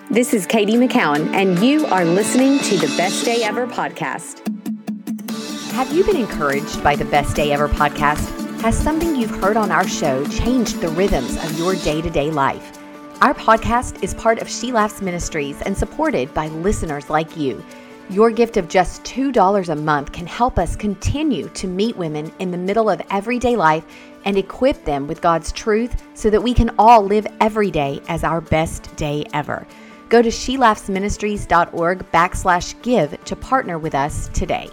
This is Katie McCowan, and you are listening to the Best Day Ever podcast. Have you been encouraged by the Best Day Ever podcast? Has something you've heard on our show changed the rhythms of your day-to-day life? Our podcast is part of She Laughs Ministries and supported by listeners like you. Your gift of just $2 a month can help us continue to meet women in the middle of everyday life and equip them with God's truth so that we can all live every day as our best day ever. Go to shelaughsministries.org/give to partner with us today.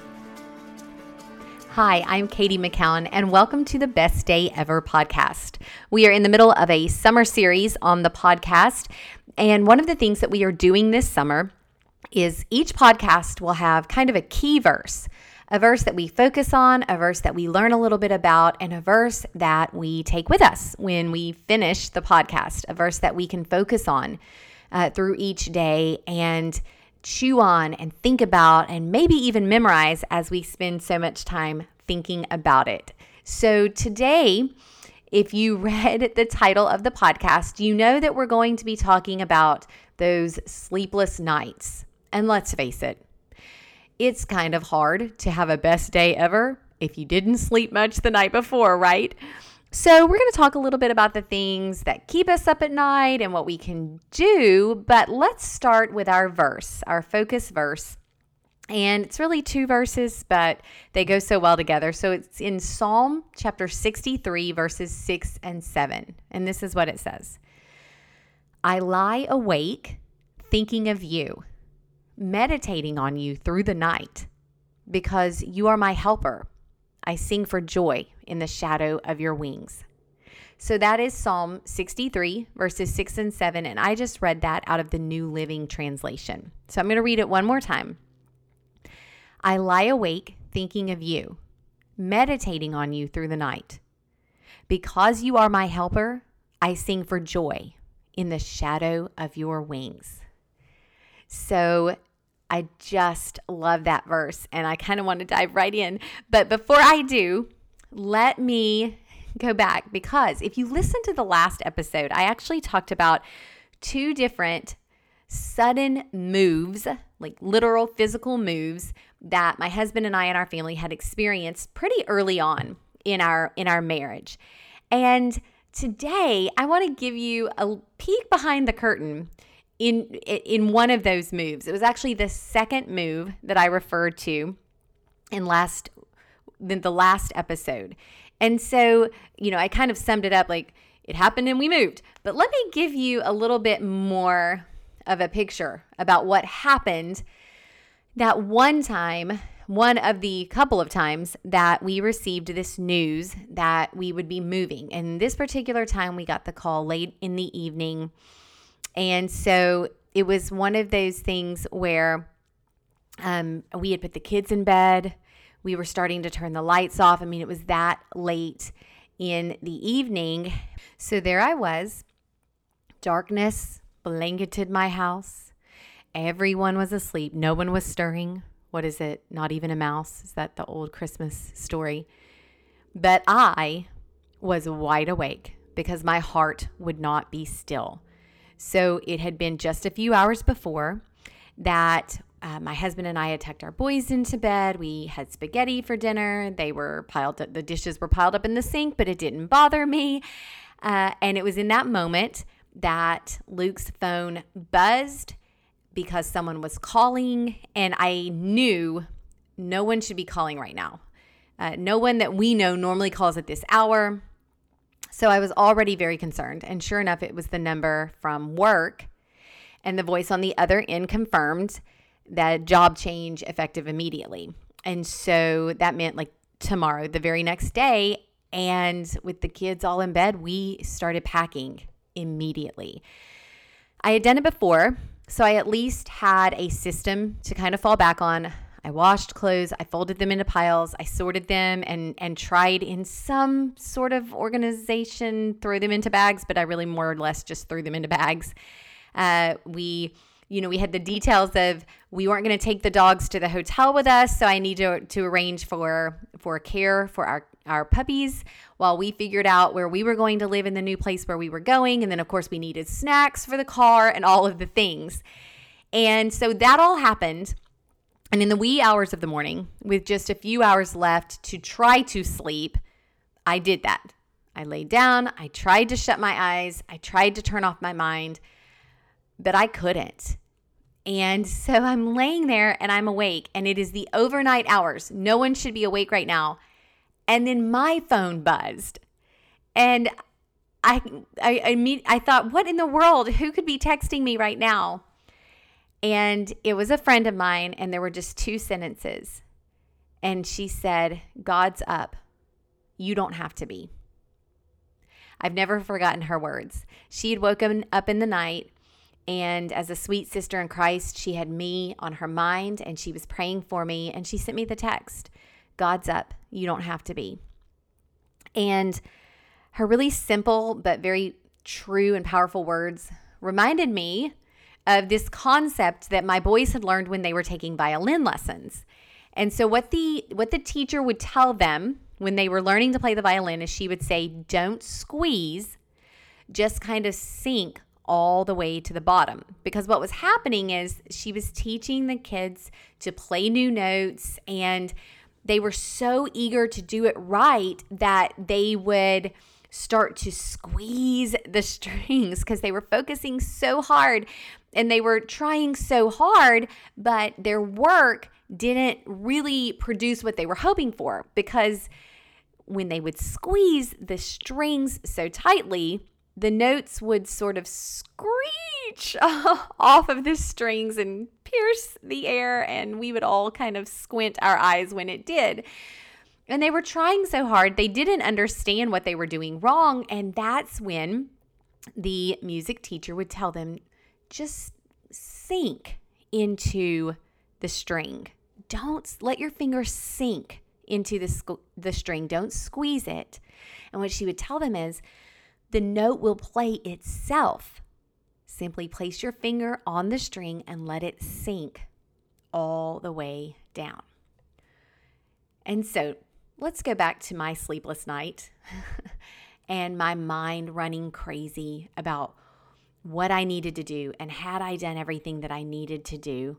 Hi, I'm Katie McCowan, and welcome to the Best Day Ever podcast. We are in the middle of a summer series on the podcast, and one of the things that we are doing this summer is each podcast will have kind of a key verse, a verse that we focus on, a verse that we learn a little bit about, and a verse that we take with us when we finish the podcast, a verse that we can focus on through each day and chew on and think about and maybe even memorize as we spend so much time thinking about it. So today, if you read the title of the podcast, you know that we're going to be talking about those sleepless nights. And let's face it, it's kind of hard to have a best day ever if you didn't sleep much the night before, right? So we're going to talk a little bit about the things that keep us up at night and what we can do, but let's start with our verse, our focus verse. And it's really two verses, but they go so well together. So it's in Psalm chapter 63, verses 6 and 7. And this is what it says. I lie awake thinking of you, meditating on you through the night, because you are my helper. I sing for joy in the shadow of your wings. So that is Psalm 63, verses 6 and 7, and I just read that out of the New Living Translation. So I'm going to read it one more time. I lie awake thinking of you, meditating on you through the night. Because you are my helper, I sing for joy in the shadow of your wings. So I just love that verse, and I kind of want to dive right in. But before I do, let me go back, because if you listen to the last episode, I actually talked about two different sudden moves, like literal physical moves that my husband and I and our family had experienced pretty early on in our marriage. And today, I want to give you a peek behind the curtain in one of those moves. It was actually the second move that I referred to in the last episode. And so, I kind of summed it up like it happened and we moved. But let me give you a little bit more of a picture about what happened that one of the couple of times that we received this news that we would be moving. And this particular time we got the call late in the evening. And so it was one of those things where we had put the kids in bed. We were starting to turn the lights off. I mean, it was that late in the evening. So there I was. Darkness blanketed my house. Everyone was asleep. No one was stirring. What is it? Not even a mouse. Is that the old Christmas story? But I was wide awake because my heart would not be still. So it had been just a few hours before that my husband and I had tucked our boys into bed. We had spaghetti for dinner. The dishes were piled up in the sink, but it didn't bother me. And it was in that moment that Luke's phone buzzed because someone was calling, and I knew no one should be calling right now. No one that we know normally calls at this hour. So I was already very concerned, and sure enough, it was the number from work, and the voice on the other end confirmed that job change effective immediately. And so that meant like tomorrow, the very next day, and with the kids all in bed, we started packing immediately. I had done it before, so I at least had a system to kind of fall back on. I washed clothes, I folded them into piles, I sorted them and tried in some sort of organization, throw them into bags, but I really more or less just threw them into bags. We had the details of we weren't going to take the dogs to the hotel with us, so I need to arrange for care for our puppies while we figured out where we were going to live in the new place where we were going. And then, of course, we needed snacks for the car and all of the things. And so that all happened. And in the wee hours of the morning, with just a few hours left to try to sleep, I did that. I laid down. I tried to shut my eyes. I tried to turn off my mind, but I couldn't. And so I'm laying there and I'm awake, and it is the overnight hours. No one should be awake right now. And then my phone buzzed. And I thought, what in the world? Who could be texting me right now? And it was a friend of mine, and there were just 2 sentences. And she said, "God's up. You don't have to be." I've never forgotten her words. She had woken up in the night, and as a sweet sister in Christ, she had me on her mind, and she was praying for me, and she sent me the text, "God's up. You don't have to be." And her really simple but very true and powerful words reminded me of this concept that my boys had learned when they were taking violin lessons. And so what the teacher would tell them when they were learning to play the violin is she would say, "Don't squeeze, just kind of sink all the way to the bottom." Because what was happening is she was teaching the kids to play new notes, and they were so eager to do it right that they would start to squeeze the strings because they were focusing so hard and they were trying so hard, but their work didn't really produce what they were hoping for, because when they would squeeze the strings so tightly, the notes would sort of screech off of the strings and pierce the air, and we would all kind of squint our eyes when it did. And they were trying so hard, they didn't understand what they were doing wrong. And that's when the music teacher would tell them, just sink into the string. Don't let your fingers sink into the string. Don't squeeze it. And what she would tell them is, the note will play itself. Simply place your finger on the string and let it sink all the way down. And so let's go back to my sleepless night and my mind running crazy about what I needed to do and had I done everything that I needed to do.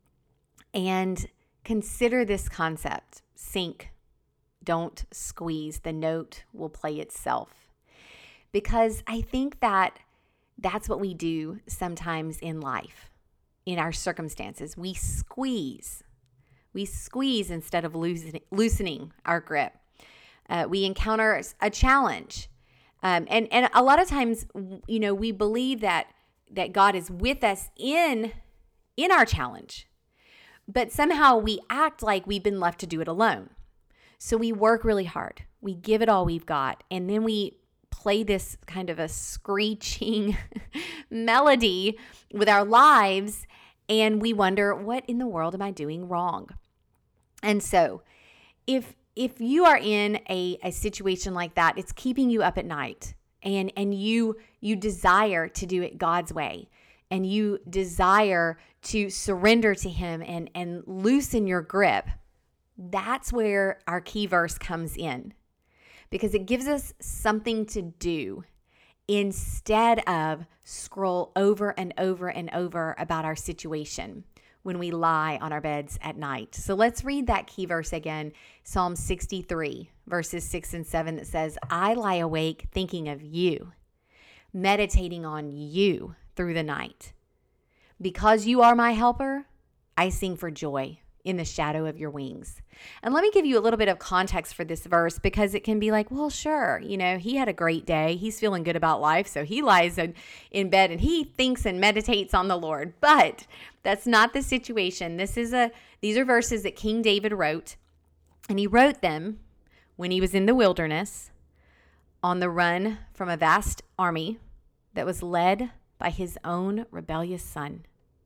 And consider this concept: sink, don't squeeze. The note will play itself. Because I think that that's what we do sometimes in life, in our circumstances. We squeeze instead of loosening our grip. We encounter a challenge. And a lot of times, we believe that God is with us in our challenge, but somehow we act like we've been left to do it alone. So we work really hard. We give it all we've got, and then we play this kind of a screeching melody with our lives, and we wonder, what in the world am I doing wrong? And so if you are in a situation like that, it's keeping you up at night, and you desire to do it God's way, and you desire to surrender to Him and loosen your grip, that's where our key verse comes in. Because it gives us something to do instead of scroll over and over and over about our situation when we lie on our beds at night. So let's read that key verse again, Psalm 63, verses 6 and 7, that says, "I lie awake thinking of you, meditating on you through the night. Because you are my helper, I sing for joy in the shadow of your wings." And let me give you a little bit of context for this verse, because it can be like, well, sure, he had a great day. He's feeling good about life, so he lies in bed and he thinks and meditates on the Lord. But that's not the situation. These are verses that King David wrote, and he wrote them when he was in the wilderness on the run from a vast army that was led by his own rebellious son.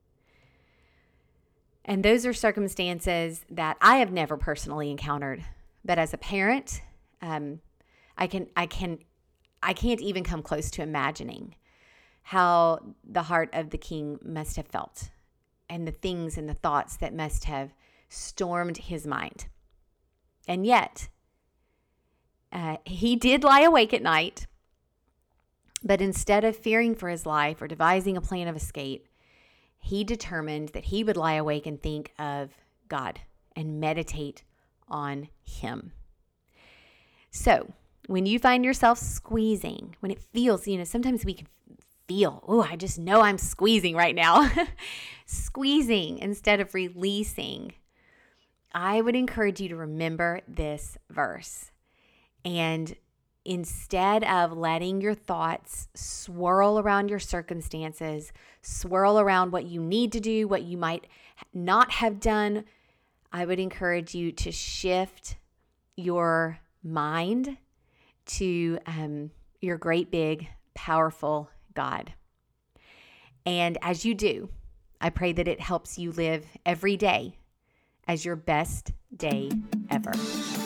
And those are circumstances that I have never personally encountered. But as a parent, I can't even come close to imagining how the heart of the king must have felt, and the things and the thoughts that must have stormed his mind. And yet, he did lie awake at night, but instead of fearing for his life or devising a plan of escape, he determined that he would lie awake and think of God and meditate on Him. So when you find yourself squeezing, when it feels, sometimes we can feel, I just know I'm squeezing right now. Squeezing instead of releasing. I would encourage you to remember this verse. And instead of letting your thoughts swirl around your circumstances, swirl around what you need to do, what you might not have done, I would encourage you to shift your mind to your great, big, powerful God. And as you do, I pray that it helps you live every day as your best day ever.